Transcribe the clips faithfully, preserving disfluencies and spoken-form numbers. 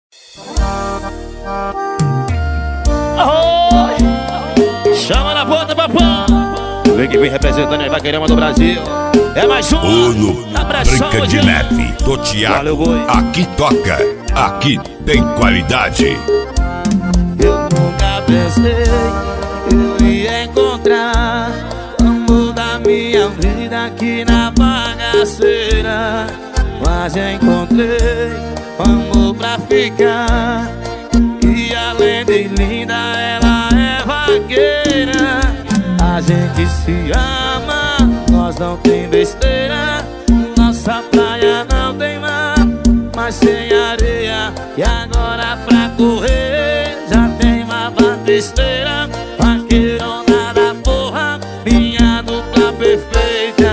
Oh, chama na ponta, papão. Vem que vem representando a Vaqueirama do Brasil. É mais um Uno, Branca de Neve, do Thiago. Aqui toca, aqui tem qualidade. Eu nunca pensei que eu ia encontrar o amor da minha vida aqui na bagaceira. Mas encontrei o amor pra ficar. E além de linda, ela é vaqueira. A gente se ama, nós não tem besteira. Nossa praia não tem mar, mas tem areia. E agora pra correr já tem uma batisteira. Vaqueirona da porra, minha dupla perfeita.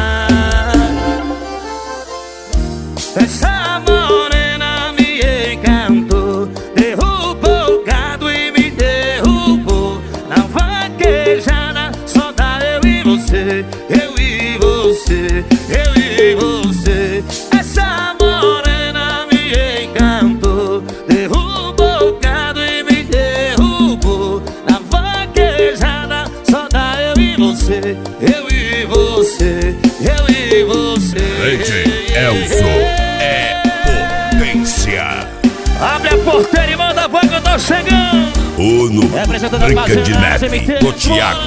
Essa morena me encantou, derrubou o gado e me derrubou. Na vaquejada só dá eu e você, eu e você, eu e você. Essa morena me encantou, derrubou o gado e me derrubou. Na vaquejada só dá eu e você, eu e você, eu e você. D J Elson é potência. Abre a porteira e manda a voz que eu tô chegando. Uno, Branca de Neve, do Thiago.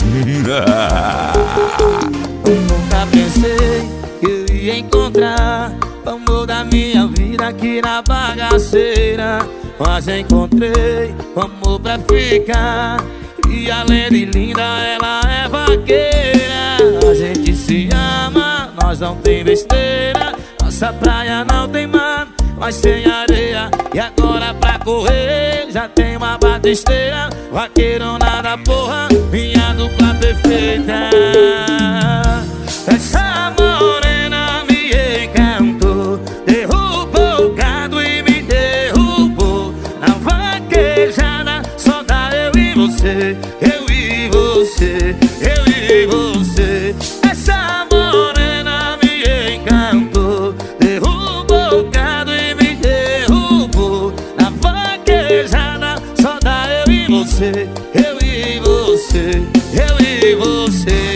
Eu nunca pensei que eu ia encontrar o amor da minha vida aqui na bagaceira. Mas encontrei o amor pra ficar. E além de linda, ela é vaqueira. A gente se ama, nós não tem besteira. Nossa praia não tem mar, mas tem areia. E agora pra correr já tem uma batisteira. Vaqueirona da porra, minha dupla perfeita. Essa morena me encantou, derrubou o gado e me derrubou. Na vaquejada só dá eu e você, eu e você, eu e você. Essa morena me encantou, derrubou o gado e me derrubou. Na vaquejada só dá eu e você, eu e você, eu e você.